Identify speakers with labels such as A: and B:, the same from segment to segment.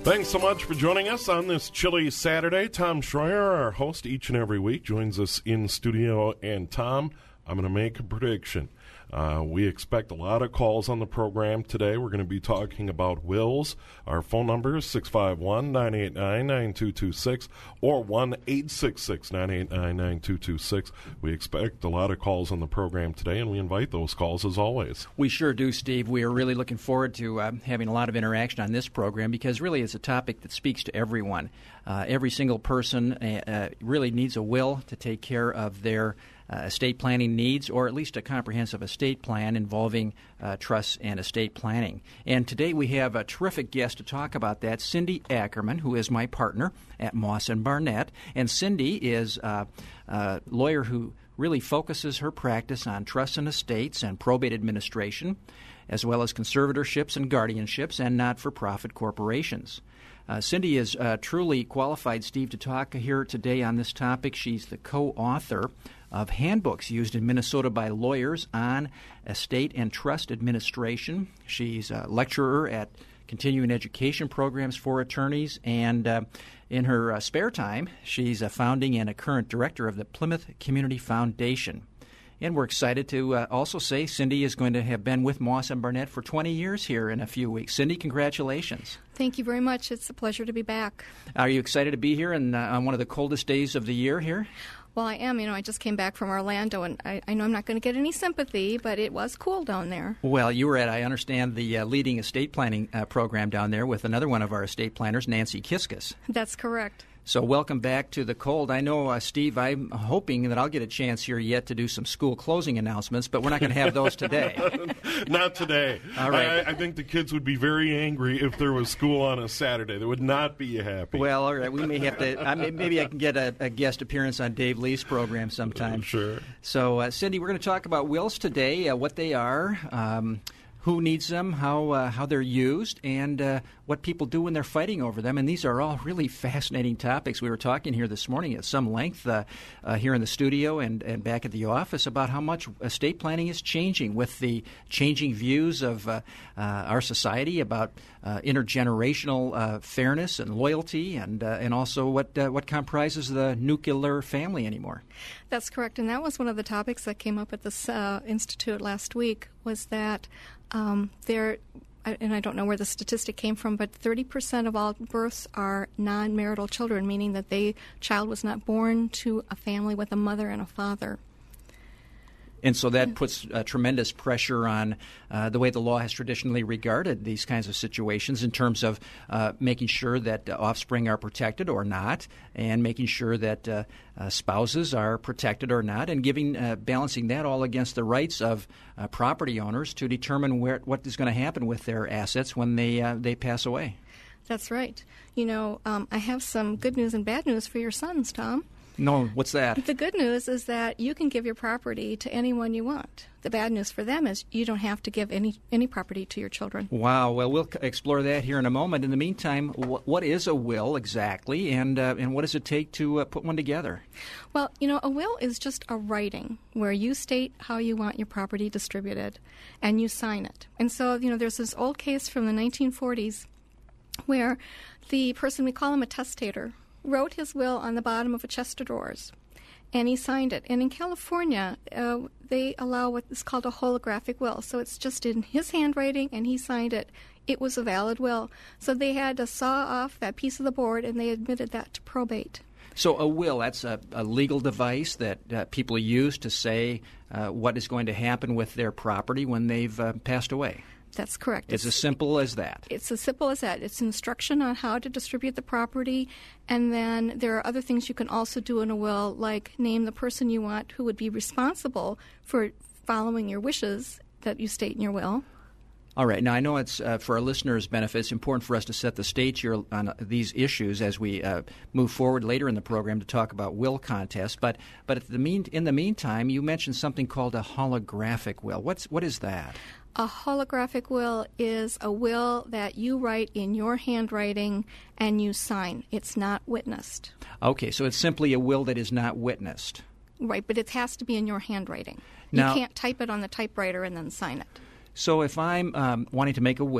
A: Thanks so much for joining us on this chilly Saturday. Tom Schreier, our host each and every week, joins us in studio. And Tom, I'm going to make a prediction. We expect a lot of calls on the program today. We're going to be talking about wills. Our phone number is 651-989-9226 or 1-866-989-9226. We expect a lot of calls on the program today, and we invite those calls as always.
B: We sure do, Steve. We are really looking forward to having a lot of interaction on this program because really it's a topic that speaks to everyone. Every single person really needs a will to take care of their estate planning needs, or at least a comprehensive estate plan involving trusts and estate planning. And today we have a terrific guest to talk about that, Cindy Ackerman, who is my partner at Moss & Barnett. And Cindy is a lawyer who really focuses her practice on trusts and estates and probate administration, as well as conservatorships and guardianships and not-for-profit corporations. Cindy is truly qualified, Steve, to talk here today on this topic. She's the co-author of handbooks used in Minnesota by lawyers on estate and trust administration. She's a lecturer at continuing education programs for attorneys, and in her spare time, she's a founding and a current director of the Plymouth Community Foundation. And we're excited to also say Cindy is going to have been with Moss & Barnett for 20 years here in a few weeks. Cindy, congratulations.
C: Thank you very much. It's a pleasure to be back.
B: Are you excited to be here on one of the coldest days of the year here?
C: Well, I am. I just came back from Orlando, and I know I'm not going to get any sympathy, but it was cool down there.
B: Well, you were at, I understand, the leading estate planning program down there with another one of our estate planners, Nancy Kiskus.
C: That's correct.
B: So welcome back to the cold. I know, Steve, I'm hoping that I'll get a chance here yet to do some school closing announcements, but we're not going to have those today.
A: Not today.
B: All right.
A: I think the kids would be very angry if there was school on a Saturday. They would not be happy.
B: Well, all right. We may have to. Maybe I can get a guest appearance on Dave Lee's program sometime.
A: Sure.
B: So, Cindy, we're going to talk about wills today, what they are, who needs them, how they're used, and what people do when they're fighting over them. And these are all really fascinating topics. We were talking here this morning at some length here in the studio and back at the office about how much estate planning is changing with the changing views of our society about intergenerational fairness and loyalty, and also what comprises the nuclear family anymore.
C: That's correct. And that was one of the topics that came up at this institute last week, was that there, and I don't know where the statistic came from, but 30% of all births are non-marital children, meaning that the child was not born to a family with a mother and a father.
B: And so that puts tremendous pressure on the way the law has traditionally regarded these kinds of situations in terms of making sure that offspring are protected or not, and making sure that spouses are protected or not, and balancing that all against the rights of property owners to determine what is going to happen with their assets when they pass away.
C: That's right. I have some good news and bad news for your sons, Tom.
B: No, what's that?
C: The good news is that you can give your property to anyone you want. The bad news for them is you don't have to give any property to your children.
B: Wow. Well, we'll explore that here in a moment. In the meantime, what is a will exactly, and what does it take to put one together?
C: Well, a will is just a writing where you state how you want your property distributed, and you sign it. And so, there's this old case from the 1940s where the person, we call him a testator, wrote his will on the bottom of a chest of drawers, and he signed it. And in California, they allow what is called a holographic will. So it's just in his handwriting, and he signed it. It was a valid will. So they had to saw off that piece of the board, and they admitted that to probate.
B: So a will, that's a legal device that people use to say what is going to happen with their property when they've passed away.
C: That's correct.
B: It's as simple as that.
C: It's as simple as that. It's instruction on how to distribute the property, and then there are other things you can also do in a will, like name the person you want who would be responsible for following your wishes that you state in your will.
B: All right. Now, I know it's for our listeners' benefit, it's important for us to set the stage here on these issues as we move forward later in the program to talk about will contests. But in the meantime, you mentioned something called a holographic will. What is that?
C: A holographic will is a will that you write in your handwriting and you sign. It's not witnessed.
B: Okay, so it's simply a will that is not witnessed.
C: Right, but it has to be in your handwriting.
B: Now,
C: you can't type it on the typewriter and then sign it.
B: So if I'm wanting to make a will,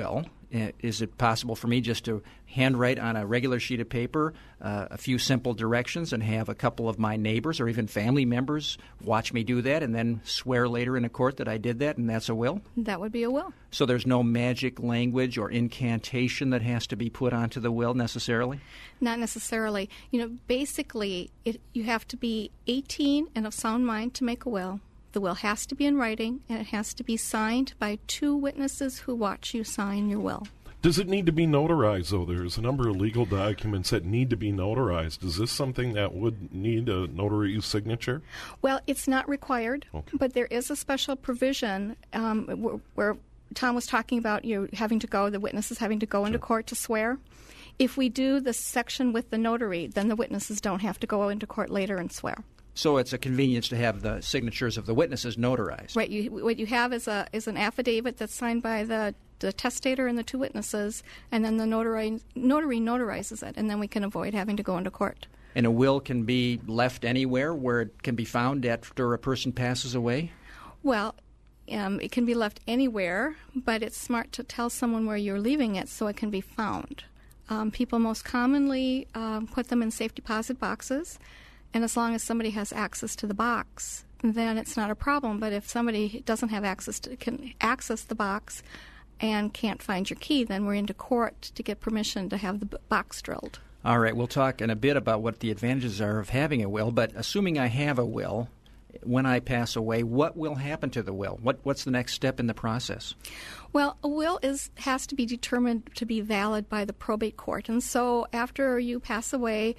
B: is it possible for me just to handwrite on a regular sheet of paper a few simple directions and have a couple of my neighbors or even family members watch me do that and then swear later in a court that I did that, and that's a will?
C: That would be a will.
B: So there's no magic language or incantation that has to be put onto the will necessarily?
C: Not necessarily. Basically, you have to be 18 and of sound mind to make a will. The will has to be in writing, and it has to be signed by 2 witnesses who watch you sign your will.
A: Does it need to be notarized, though? There's a number of legal documents that need to be notarized. Is this something that would need a notary signature?
C: Well, it's not required,
A: Okay.
C: but there is a special provision where Tom was talking about the witnesses having to go into court to swear. If we do the section with the notary, then the witnesses don't have to go into court later and swear.
B: So it's a convenience to have the signatures of the witnesses notarized.
C: Right. What you have is an affidavit that's signed by the testator and the 2 witnesses, and then the notary notarizes it, and then we can avoid having to go into court.
B: And a will can be left anywhere where it can be found after a person passes away?
C: Well, it can be left anywhere, but it's smart to tell someone where you're leaving it so it can be found. People most commonly put them in safe deposit boxes, and as long as somebody has access to the box, then it's not a problem. But if somebody doesn't have can access the box and can't find your key, then we're into court to get permission to have the box drilled.
B: All right, we'll talk in a bit about what the advantages are of having a will, but assuming I have a will, when I pass away, what will happen to the will? What's the next step in the process?
C: Well, a will has to be determined to be valid by the probate court. And so after you pass away,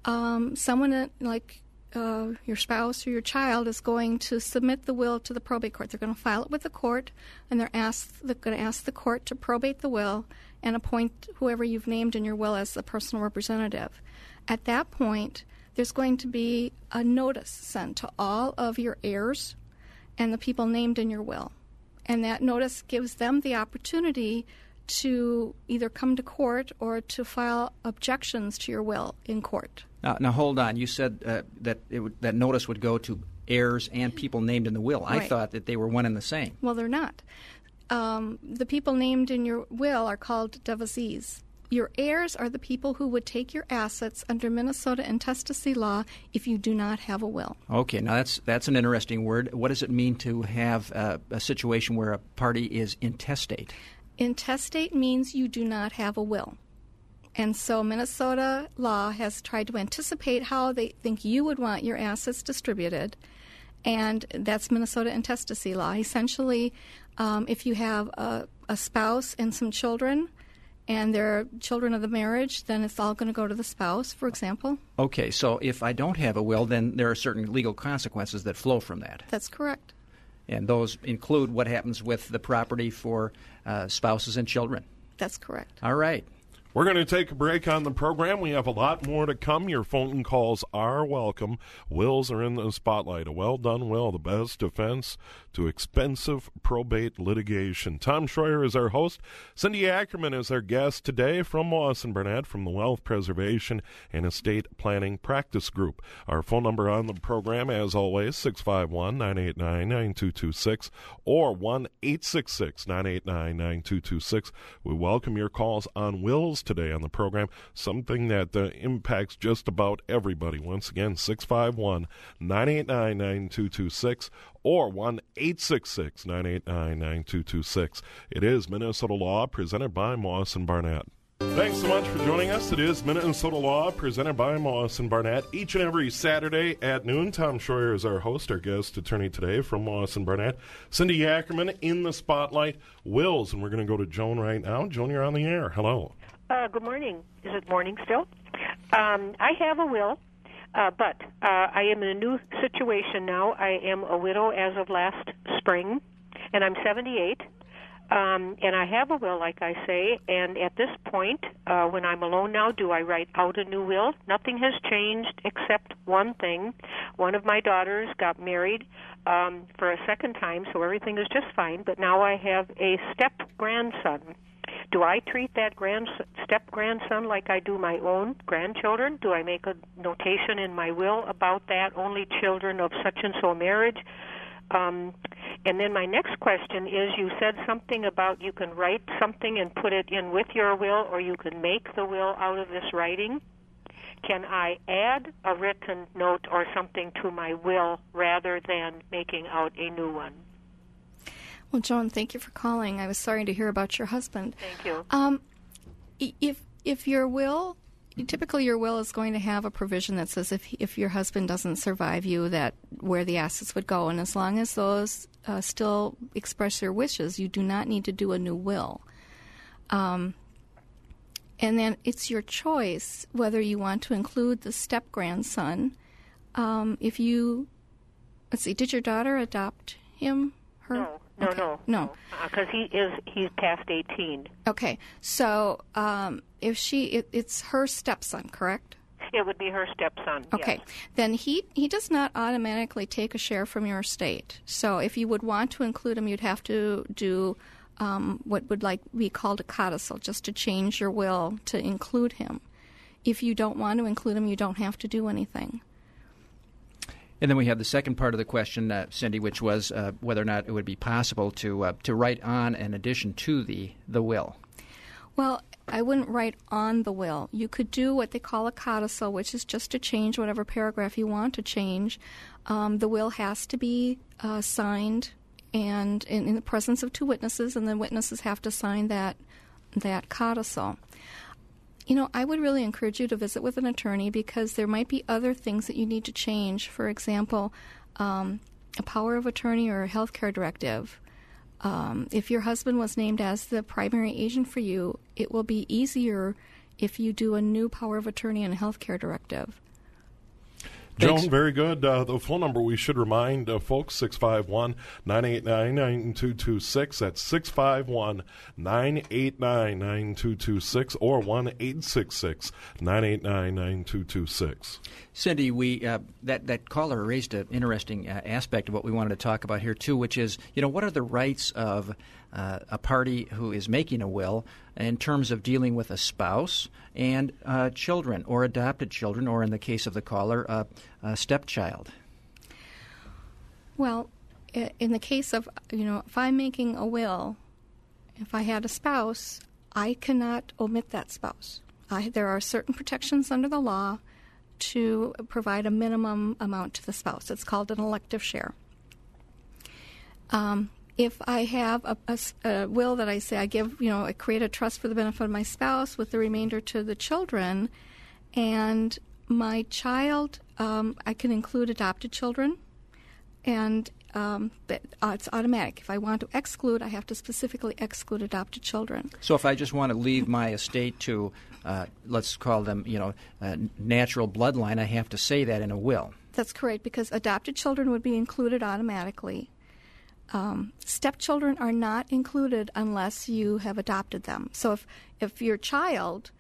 C: someone like your spouse or your child is going to submit the will to the probate court. They're going to file it with the court, and they're going to ask the court to probate the will and appoint whoever you've named in your will as the personal representative. At that point, there's going to be a notice sent to all of your heirs and the people named in your will. And that notice gives them the opportunity to either come to court or to file objections to your will in court.
B: Now hold on. You said that notice would go to heirs and people named in the will.
C: Right.
B: I thought that they were one and the same.
C: Well, they're not. The people named in your will are called devasees. Your heirs are the people who would take your assets under Minnesota intestacy law if you do not have a will.
B: Okay, now that's an interesting word. What does it mean to have a situation where a party is intestate?
C: Intestate means you do not have a will. And so Minnesota law has tried to anticipate how they think you would want your assets distributed, and that's Minnesota intestacy law. Essentially, if you have a spouse and some children, and they're children of the marriage, then it's all going to go to the spouse, for example.
B: Okay, so if I don't have a will, then there are certain legal consequences that flow from that.
C: That's correct.
B: And those include what happens with the property for spouses and children.
C: That's correct.
B: All right.
A: We're going to take a break on the program. We have a lot more to come. Your phone calls are welcome. Wills are in the spotlight. A well-done will, the best defense to expensive probate litigation. Tom Schroyer is our host. Cindy Ackerman is our guest today from Moss & Burnett from the Wealth Preservation and Estate Planning Practice Group. Our phone number on the program, as always, 651-989-9226 or 1-866-989-9226. We welcome your calls on wills today on the program, something that impacts just about everybody. Once again, 651-989-9226 or 1-866-989-9226. It is Minnesota Law, presented by Moss & Barnett. Thanks so much for joining us. It is Minnesota Law, presented by Moss & Barnett. Each and every Saturday at noon, Tom Schroyer is our host, our guest attorney today from Moss & Barnett. Cindy Ackerman in the spotlight, wills, and we're going to go to Joan right now. Joan, you're on the air. Hello.
D: Good morning. Is it morning still? I have a will, but I am in a new situation now. I am a widow as of last spring, and I'm 78. And I have a will, like I say, and at this point, when I'm alone now, do I write out a new will? Nothing has changed except one thing. One of my daughters got married for a second time, so everything is just fine, but now I have a step-grandson. Do I treat that step-grandson like I do my own grandchildren? Do I make a notation in my will about that, only children of such-and-so marriage? And then my next question is, you said something about you can write something and put it in with your will, or you can make the will out of this writing. Can I add a written note or something to my will rather than making out a new one?
C: Well, Joan, thank you for calling. I was sorry to hear about your husband.
D: Thank you.
C: If your will, typically your will is going to have a provision that says if your husband doesn't survive you, that where the assets would go, and as long as those still express your wishes, you do not need to do a new will. And then it's your choice whether you want to include the step-grandson. If you, let's see, did your daughter adopt him? Her?
D: No.
C: No.
D: Because he's past 18.
C: Okay. So it's her stepson, correct?
D: It would be her stepson.
C: Okay.
D: Yes.
C: Then he does not automatically take a share from your estate. So if you would want to include him, you'd have to do what would be called a codicil, just to change your will to include him. If you don't want to include him, you don't have to do anything.
B: And then we have the second part of the question, Cindy, which was whether or not it would be possible to write on an addition to the will.
C: Well, I wouldn't write on the will. You could do what they call a codicil, which is just to change whatever paragraph you want to change. The will has to be signed and in the presence of two witnesses, and the witnesses have to sign that codicil. You know, I would really encourage you to visit with an attorney because there might be other things that you need to change. For example, a power of attorney or a health care directive. If your husband was named as the primary agent for you, it will be easier if you do a new power of attorney and a health care directive.
A: Joan, very good. The phone number we should remind folks, 651-989-9226. That's 651-989-9226 or 1-866-989-9226.
B: Cindy, that caller raised an interesting aspect of what we wanted to talk about here, too, which is, what are the rights of a party who is making a will in terms of dealing with a spouse and children or adopted children, or in the case of the caller, a stepchild?
C: Well, in the case of, if I'm making a will, if I had a spouse, I cannot omit that spouse. There are certain protections under the law to provide a minimum amount to the spouse. It's called an elective share. If I have a will that I say I give, I create a trust for the benefit of my spouse with the remainder to the children, and my child, I can include adopted children, and it's automatic. If I want to exclude, I have to specifically exclude adopted children.
B: So if I just want to leave my estate to, let's call them, natural bloodline, I have to say that in a will.
C: That's correct, because adopted children would be included automatically. Stepchildren are not included unless you have adopted them. So if your child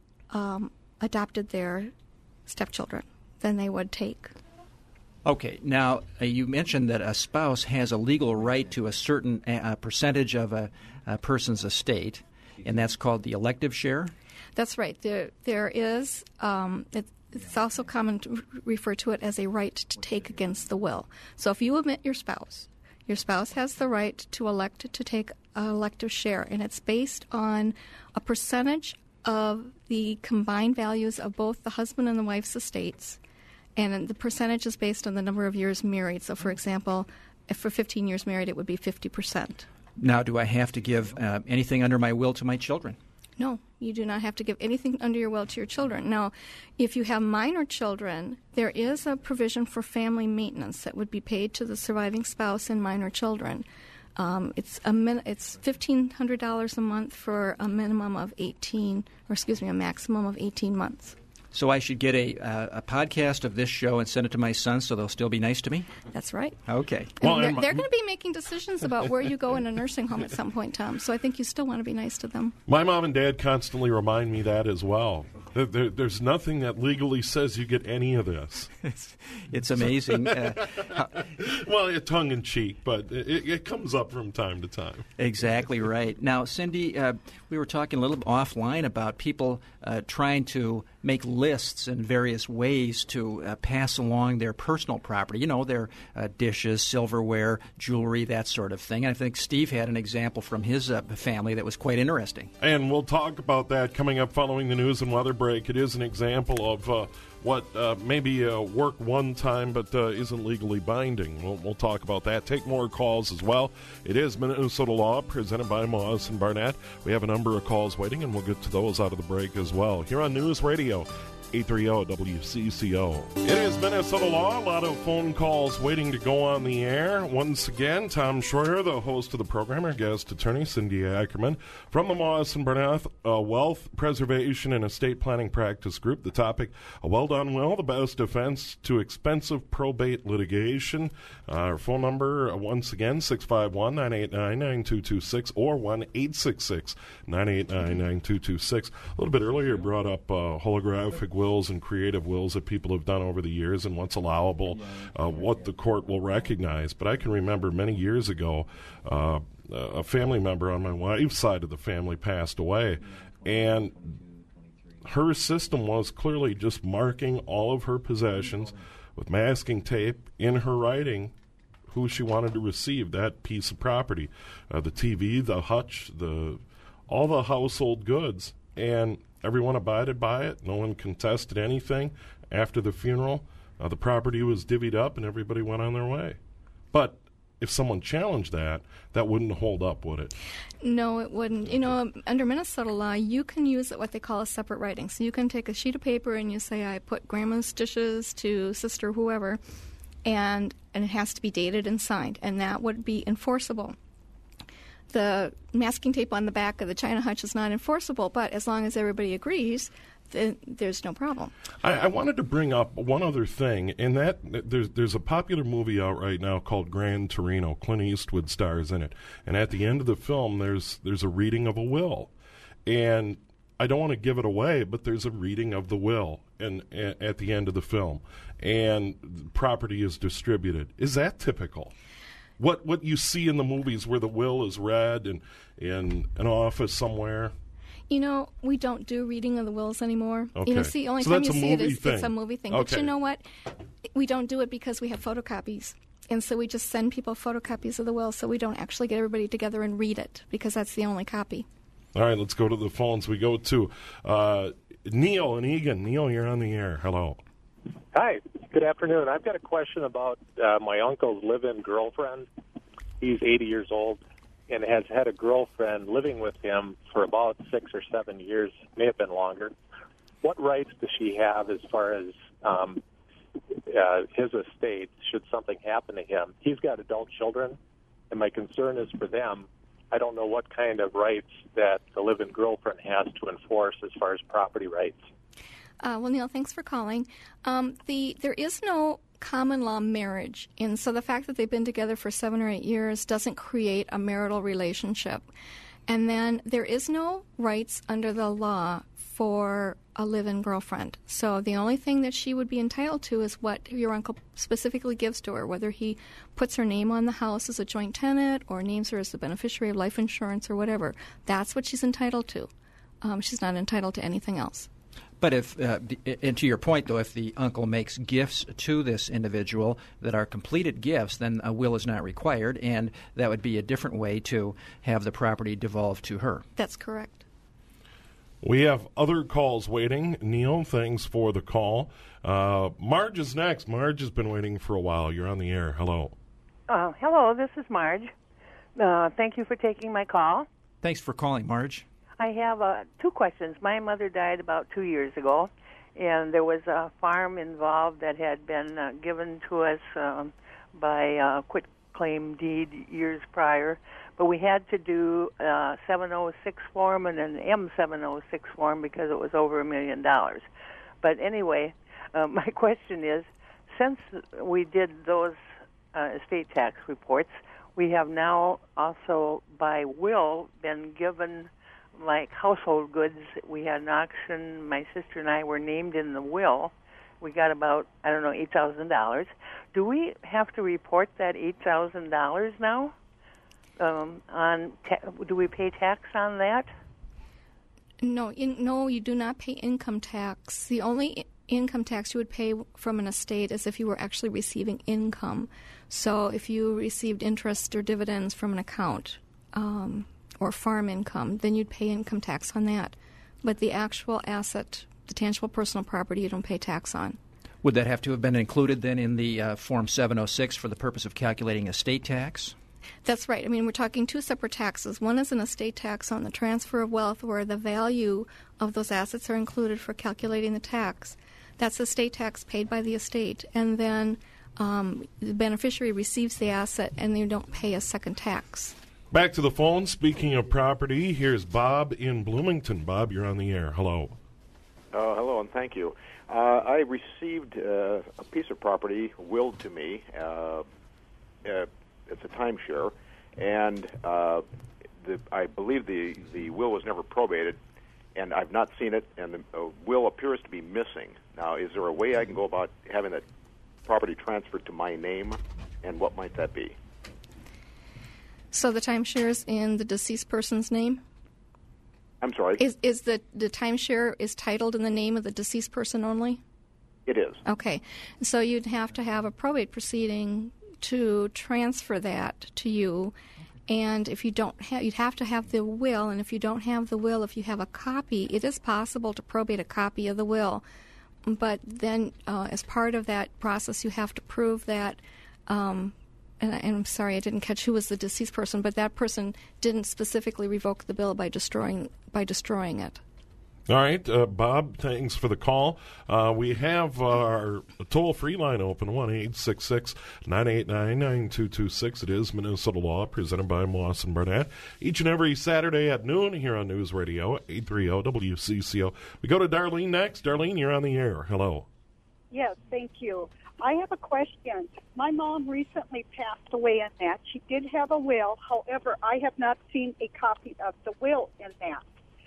C: adopted their stepchildren, then they would take.
B: Okay. Now, you mentioned that a spouse has a legal right to a certain percentage of a person's estate, and that's called the elective share? That's
C: right. There is, it's also common to refer to it as a right to take against the will. So if you omit your spouse has the right to elect to take an elective share, and it's based on a percentage of the combined values of both the husband and the wife's estates, and the percentage is based on the number of years married. So, for example, if for 15 years married, it would be 50%.
B: Now, do I have to give anything under my will to my children?
C: No, you do not have to give anything under your will to your children. Now, if you have minor children, there is a provision for family maintenance that would be paid to the surviving spouse and minor children. It's $1,500 a month for a maximum of 18 months.
B: So I should get a podcast of this show and send it to my son so they'll still be nice to me?
C: That's right.
B: Okay.
C: Well, they're going to be making decisions about where you go in a nursing home at some point, Tom, so I think you still want to be nice to them.
A: My mom and dad constantly remind me that as well. There's nothing that legally says you get any of this.
B: It's amazing.
A: Well, tongue-in-cheek, but it comes up from time to time.
B: Exactly right. Now, Cindy, we were talking a little offline about people trying to make lists in various ways to pass along their personal property, their dishes, silverware, jewelry, that sort of thing. And I think Steve had an example from his family that was quite interesting.
A: And we'll talk about that coming up following the news and weather break. It is an example of what maybe worked one time but isn't legally binding. We'll talk about that. Take more calls as well. It is Minnesota Law, presented by Moss and Barnett. We have a number of calls waiting, and we'll get to those out of the break as well. Here on News Radio 830 WCCO. It is Minnesota Law. A lot of phone calls waiting to go on the air. Once again, Tom Schroyer, the host of the program, our guest attorney, Cindy Ackerman, from the Moss and Barnett Wealth Preservation and Estate Planning Practice Group. The topic, a well-done will, the best defense to expensive probate litigation. Our phone number, once again, 651-989-9226 or 1-866-989-9226. A little bit earlier, brought up holographic wills and creative wills that people have done over the years and what's allowable, what the court will recognize. But I can remember many years ago, a family member on my wife's side of the family passed away, and her system was clearly just marking all of her possessions with masking tape in her writing who she wanted to receive that piece of property, the TV, the hutch, all the household goods, and everyone abided by it. No one contested anything. After the funeral, the property was divvied up and everybody went on their way. But if someone challenged that wouldn't hold up, would it?
C: No, it wouldn't. Under Minnesota law, you can use what they call a separate writing. So you can take a sheet of paper and you say, I put grandma's dishes to sister whoever, and it has to be dated and signed, and that would be enforceable. The masking tape on the back of the china hutch is not enforceable, but as long as everybody agrees, then there's no problem.
A: I wanted to bring up one other thing, and that there's a popular movie out right now called Gran Torino. Clint Eastwood stars in it, and at the end of the film, there's a reading of a will, and I don't want to give it away, but there's a reading of the will at the end of the film, and property is distributed. Is that typical? What you see in the movies where the will is read in an office somewhere?
C: We don't do reading of the wills anymore.
A: Okay.
C: The only
A: so
C: time
A: that's
C: you
A: a
C: see it
A: movie
C: is
A: thing.
C: It's a movie thing.
A: Okay.
C: But you know what? We don't do it because we have photocopies. And so we just send people photocopies of the will, so we don't actually get everybody together and read it because that's the only copy.
A: All right, let's go to the phones. We go to Neil and Egan. Neil, you're on the air. Hello.
E: Hi, good afternoon. I've got a question about my uncle's live-in girlfriend. He's 80 years old and has had a girlfriend living with him for about 6 or 7 years, may have been longer. What rights does she have as far as his estate should something happen to him? He's got adult children, and my concern is for them. I don't know what kind of rights that the live-in girlfriend has to enforce as far as property rights.
C: Well, Neil, thanks for calling. There is no common law marriage, and so the fact that they've been together for 7 or 8 years doesn't create a marital relationship. And then there is no rights under the law for a live-in girlfriend. So the only thing that she would be entitled to is what your uncle specifically gives to her, whether he puts her name on the house as a joint tenant or names her as the beneficiary of life insurance or whatever. That's what she's entitled to. She's not entitled to anything else.
B: But if, and to your point, though, if the uncle makes gifts to this individual that are completed gifts, then a will is not required, and that would be a different way to have the property devolved to her.
C: That's correct.
A: We have other calls waiting. Neil, thanks for the call. Marge is next. Marge has been waiting for a while. You're on the air. Hello.
F: Hello, this is Marge. Thank you for taking my call.
B: Thanks for calling, Marge.
F: I have 2 questions. My mother died about 2 years ago, and there was a farm involved that had been given to us by a quitclaim deed years prior, but we had to do a 706 form and an M706 form because it was over $1 million. But anyway, my question is, since we did those estate tax reports, we have now also by will been given like household goods. We had an auction. My sister and I were named in the will. We got about, $8,000. Do we have to report that $8,000 now? Do we pay tax on that?
C: No, you do not pay income tax. The only income tax you would pay from an estate is if you were actually receiving income. So if you received interest or dividends from an account or farm income, then you'd pay income tax on that. But the actual asset, the tangible personal property, you don't pay tax on.
B: Would that have to have been included then in the Form 706 for the purpose of calculating estate tax?
C: That's right. I mean, we're talking two separate taxes. One is an estate tax on the transfer of wealth, where the value of those assets are included for calculating the tax. That's estate tax paid by the estate. And then the beneficiary receives the asset, and they don't pay a second tax.
A: Back to the phone. Speaking of property, here's Bob in Bloomington. Bob, you're on the air. Hello.
G: Hello, and thank you. I received a piece of property willed to me. It's a timeshare, and I believe the will was never probated, and I've not seen it, and the will appears to be missing. Now, is there a way I can go about having that property transferred to my name, and what might that be?
C: So the timeshare is in the deceased person's name?
G: I'm sorry?
C: Is the timeshare is titled in the name of the deceased person only?
G: It is.
C: Okay. So you'd have to have a probate proceeding to transfer that to you. And if you don't have, you'd have to have the will. And if you don't have the will, if you have a copy, it is possible to probate a copy of the will. But then as part of that process, you have to prove that, and I'm sorry, I didn't catch who was the deceased person, but that person didn't specifically revoke the will by destroying it.
A: All right, Bob, thanks for the call. We have our toll-free line open, 1-866-989-9226. It is Minnesota Law, presented by Moss and Barnett. Each and every Saturday at noon here on News Radio, 830 WCCO. We go to Darlene next. Darlene, you're on the air. Hello.
H: Yes, thank you. I have a question. My mom recently passed away in that. She did have a will. However, I have not seen a copy of the will in that.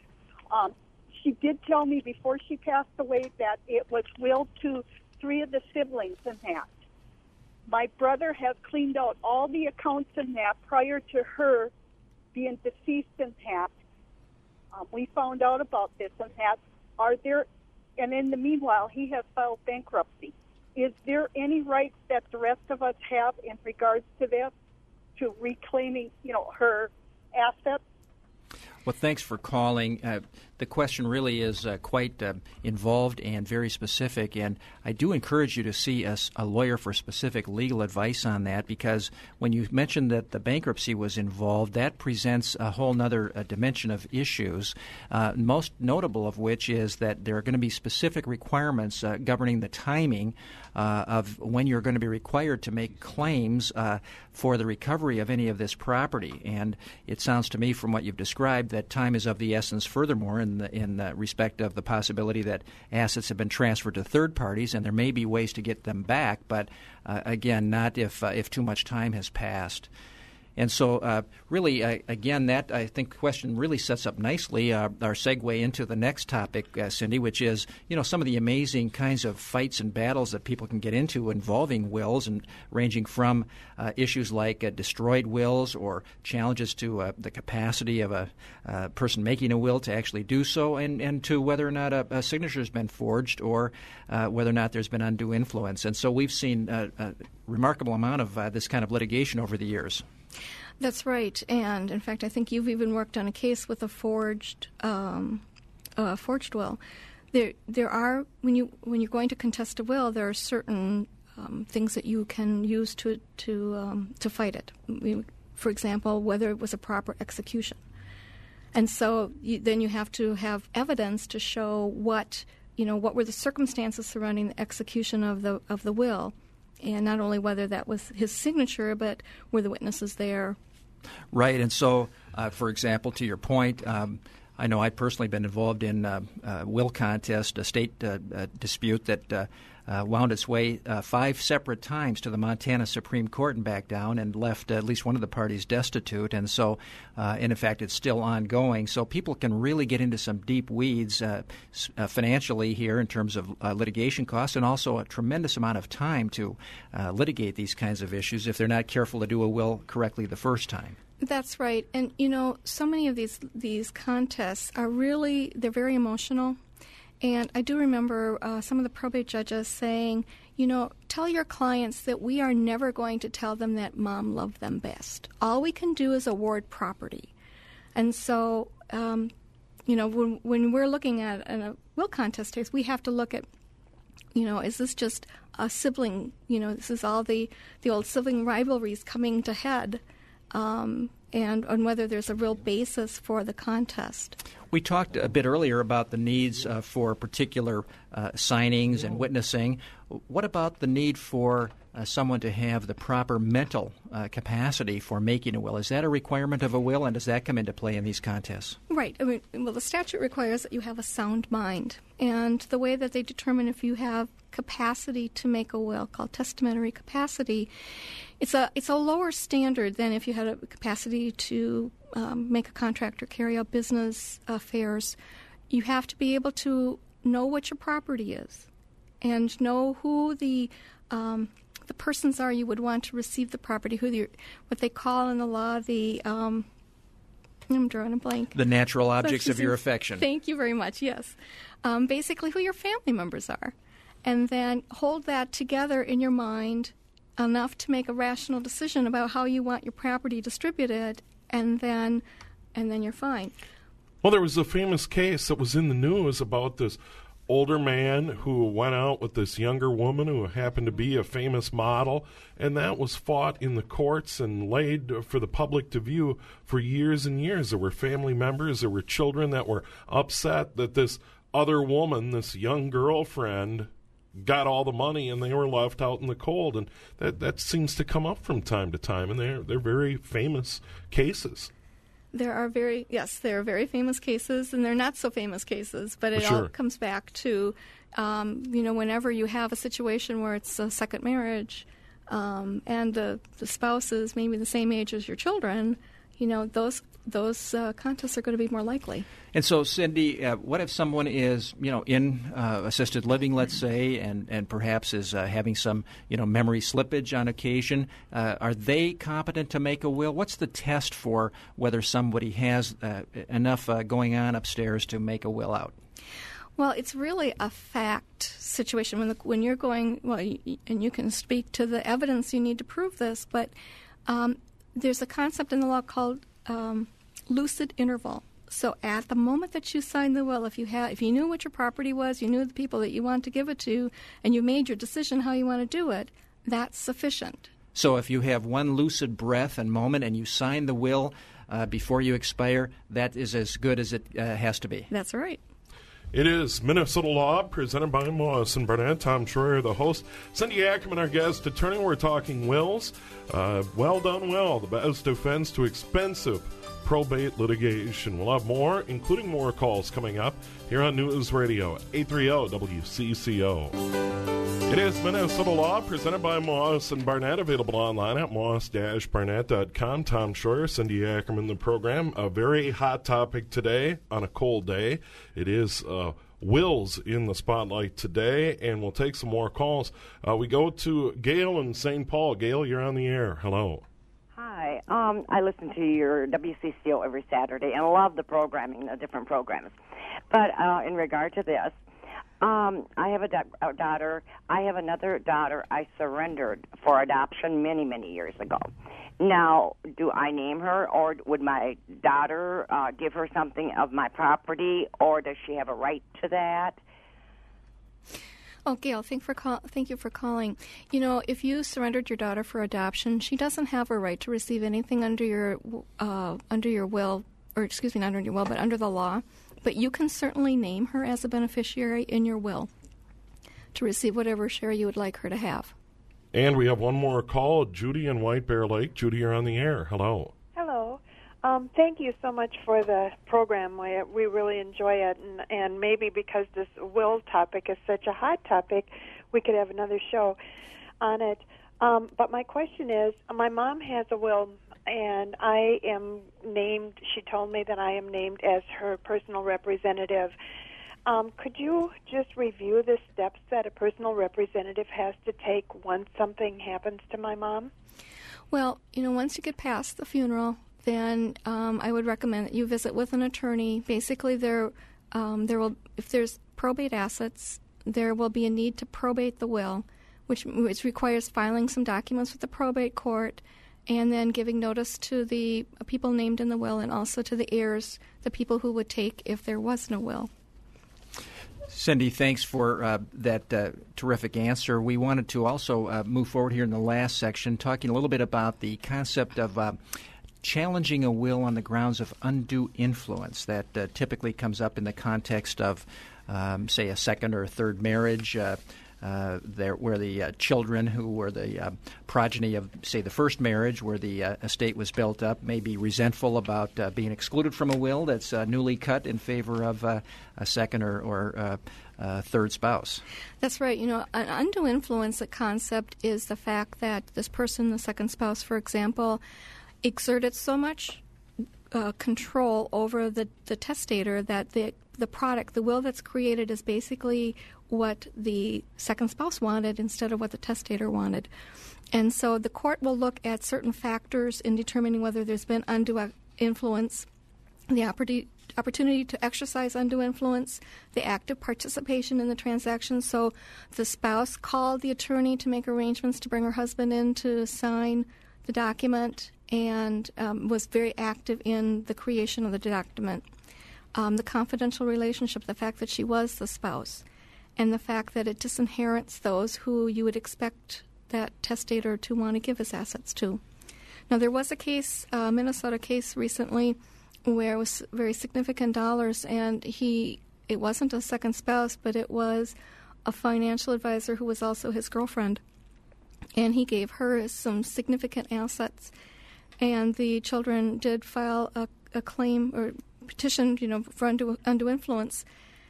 H: She did tell me before she passed away that it was willed to 3 of the siblings in that. My brother has cleaned out all the accounts in that prior to her being deceased in that. We found out about this and that. And in the meanwhile, he has filed bankruptcy. Is there any rights that the rest of us have in regards to this, to reclaiming, her assets?
B: Well, thanks for calling. The question really is quite involved and very specific, and I do encourage you to see a lawyer for specific legal advice on that, because when you mentioned that the bankruptcy was involved, that presents a whole other dimension of issues, most notable of which is that there are going to be specific requirements governing the timing of when you're going to be required to make claims for the recovery of any of this property. And it sounds to me from what you've described that time is of the essence furthermore in respect of the possibility that assets have been transferred to third parties, and there may be ways to get them back, but again, not if too much time has passed. And so really, again, that I think question really sets up nicely our segue into the next topic, Cindy, which is, some of the amazing kinds of fights and battles that people can get into involving wills, and ranging from issues like destroyed wills or challenges to the capacity of a person making a will to actually do so, and to whether or not a signature has been forged, or whether or not there's been undue influence. And so we've seen a remarkable amount of this kind of litigation over the years.
C: That's right, and in fact, I think you've even worked on a case with a forged will. There are when you're going to contest a will, there are certain things that you can use to fight it. For example, whether it was a proper execution, and so then you have to have evidence to show what were the circumstances surrounding the execution of the will. And not only whether that was his signature, but were the witnesses there.
B: Right. And so, for example, to your point, I know I've personally been involved in a will contest, a state dispute that wound its way 5 separate times to the Montana Supreme Court and back down, and left at least one of the parties destitute. And so, and in fact, it's still ongoing. So people can really get into some deep weeds financially here in terms of litigation costs, and also a tremendous amount of time to litigate these kinds of issues if they're not careful to do a will correctly the first time.
C: That's right. And, so many of these contests are really, they're very emotional. And I do remember some of the probate judges saying, tell your clients that we are never going to tell them that mom loved them best. All we can do is award property. And so, when we're looking at a will contest case, we have to look at, is this just a sibling, this is all the old sibling rivalries coming to head, and whether there's a real basis for the contest.
B: We talked a bit earlier about the needs for particular signings and witnessing. What about the need for someone to have the proper mental capacity for making a will? Is that a requirement of a will, and does that come into play in these contests?
C: Right. The statute requires that you have a sound mind. And the way that they determine if you have capacity to make a will, called testamentary capacity, it's a lower standard than if you had a capacity to make a contract or carry out business affairs. You have to be able to know what your property is and know who the persons are you would want to receive the property, what they call in the law I'm drawing a blank.
B: The natural objects of your affection.
C: Thank you very much, yes. Basically who your family members are. And then hold that together in your mind enough to make a rational decision about how you want your property distributed, and then you're fine.
A: Well, there was a famous case that was in the news about this older man who went out with this younger woman who happened to be a famous model, and that was fought in the courts and laid for the public to view for years and years. There were family members, there were children that were upset that this other woman, this young girlfriend, got all the money and they were left out in the cold. And that seems to come up from time to time, and they're very famous cases.
C: There are very famous cases, and they're not so famous cases, but it all comes back to, whenever you have a situation where it's a second marriage, and the spouse is maybe the same age as your children, those contests are going to be more likely.
B: And so, Cindy, what if someone is, in assisted living, let's say, and perhaps is having some, memory slippage on occasion? Are they competent to make a will? What's the test for whether somebody has enough going on upstairs to make a will out?
C: Well, it's really a fact situation. When you're going, and you can speak to the evidence you need to prove this, but there's a concept in the law called lucid interval. So at the moment that you signed the will, if you knew what your property was, you knew the people that you wanted to give it to, and you made your decision how you want to do it, that's sufficient.
B: So if you have one lucid breath and moment and you sign the will before you expire, that is as good as it has to be.
C: That's right.
A: It is Minnesota Law, presented by Moss and Barnett. Tom Schroyer, the host. Cindy Ackerman, our guest attorney. We're talking wills. Well done, well. The best defense to expensive probate litigation. We'll have more, including more calls coming up here on News Radio 830 WCCO. It is Minnesota Law, presented by Moss and Barnett, available online at moss-barnett.com. Tom Schroyer, Cindy Ackerman, the program. A very hot topic today on a cold day. It is wills in the spotlight today, and we'll take some more calls. We go to Gail in St. Paul. Gail, you're on the air. Hello.
I: Hi. I listen to your WCCO every Saturday and love the programming, the different programs. But in regard to this, I have a daughter. I have another daughter I surrendered for adoption many, many years ago. Now, do I name her, or would my daughter give her something of my property, or does she have a right to that?
C: Oh, Gail, thank you for calling. If you surrendered your daughter for adoption, she doesn't have a right to receive anything under your will, or excuse me, not under your will, but under the law. But you can certainly name her as a beneficiary in your will to receive whatever share you would like her to have.
A: And we have one more call, Judy in White Bear Lake. Judy, you're on the air. Hello.
J: Hello. Thank you so much for the program. We really enjoy it, and maybe because this will topic is such a hot topic, we could have another show on it. But my question is, my mom has a will, and I am named, she told me that I am named as her personal representative. Could you just review the steps that a personal representative has to take once something happens to my mom?
C: Well, once you get past the funeral, then I would recommend that you visit with an attorney. Basically, if there's probate assets, there will be a need to probate the will, which requires filing some documents with the probate court and then giving notice to the people named in the will and also to the heirs, the people who would take if there was no will.
B: Cindy, thanks for that terrific answer. We wanted to also move forward here in the last section, talking a little bit about the concept of challenging a will on the grounds of undue influence. That typically comes up in the context of, say, a second or a third marriage, where the children who were the progeny of, say, the first marriage, where the estate was built up, may be resentful about being excluded from a will that's newly cut in favor of a second or third spouse.
C: That's right. An undue influence concept is the fact that this person, the second spouse, for example, exerted so much control over the testator that the product, the will that's created, is basically what the second spouse wanted instead of what the testator wanted. And so the court will look at certain factors in determining whether there's been undue influence, the opportunity to exercise undue influence, the active participation in the transaction. So the spouse called the attorney to make arrangements to bring her husband in to sign the document and was very active in the creation of the document. The confidential relationship, the fact that she was the spouse, and the fact that it disinherits those who you would expect that testator to want to give his assets to. Now, there was a case, Minnesota case recently, where it was very significant dollars, and it wasn't a second spouse, but it was a financial advisor who was also his girlfriend, and he gave her some significant assets, and the children did file a claim or petition, for undue influence.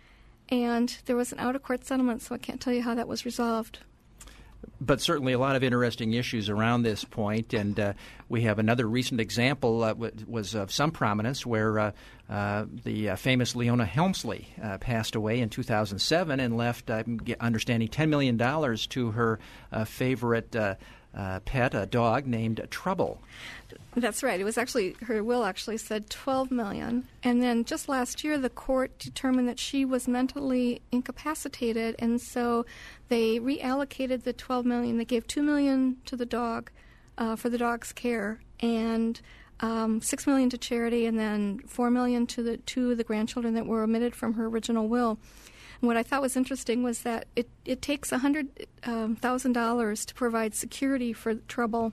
C: And there was an out-of-court settlement, so I can't tell you how that was resolved.
B: But certainly a lot of interesting issues around this point, and we have another recent example was of some prominence where the famous Leona Helmsley passed away in 2007 and left, understanding, $10 million to her favorite pet, a dog named Trouble.
C: That's right. It was actually, her will actually said $12 million. And then just last year, the court determined that she was mentally incapacitated, and so they reallocated the $12 million. They gave $2 million to the dog for the dog's care, and $6 million to charity, and then $4 million to the grandchildren that were omitted from her original will. And what I thought was interesting was that it takes $100,000 to provide security for Trouble,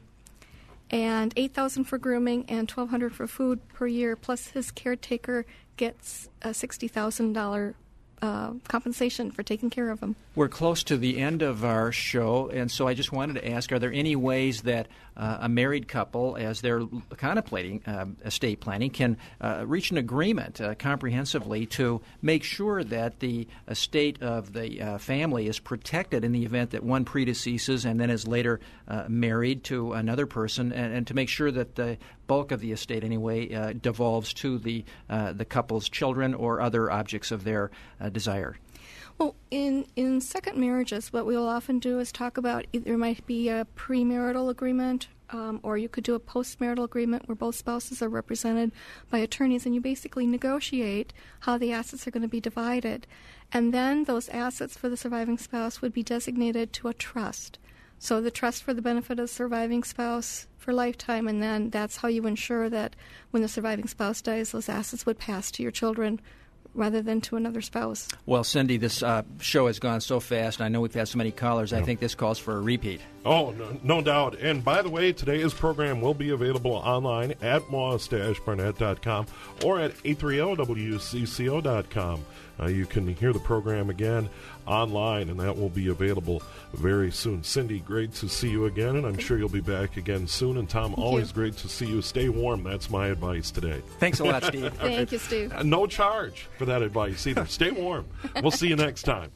C: and $8,000 for grooming and $1,200 for food per year. Plus, his caretaker gets a $60,000 compensation for taking care of him.
B: We're close to the end of our show, and so I just wanted to ask, are there any ways that a married couple, as they're contemplating estate planning, can reach an agreement comprehensively to make sure that the estate of the family is protected in the event that one predeceases and then is later married to another person, and to make sure that the bulk of the estate, anyway, devolves to the couple's children or other objects of their desire?
C: Well, in second marriages, what we'll often do is talk about there might be a premarital agreement, or you could do a postmarital agreement where both spouses are represented by attorneys, and you basically negotiate how the assets are going to be divided. And then those assets for the surviving spouse would be designated to a trust. So the trust for the benefit of the surviving spouse for lifetime, and then that's how you ensure that when the surviving spouse dies, those assets would pass to your children rather than to another spouse.
B: Well, Cindy, this show has gone so fast. I know we've had so many callers. I think this calls for a repeat.
A: Oh, no doubt. And by the way, today's program will be available online at moss-barnett.com or at 830-WCCO.com. You can hear the program again online, and that will be available very soon. Cindy, great to see you again, and I'm sure you'll be back again soon. And Tom, always great to see you. Stay warm. That's my advice today.
B: Thanks a lot, Steve.
C: Thank you, Steve.
A: No charge for that advice either. Stay warm. We'll see you next time.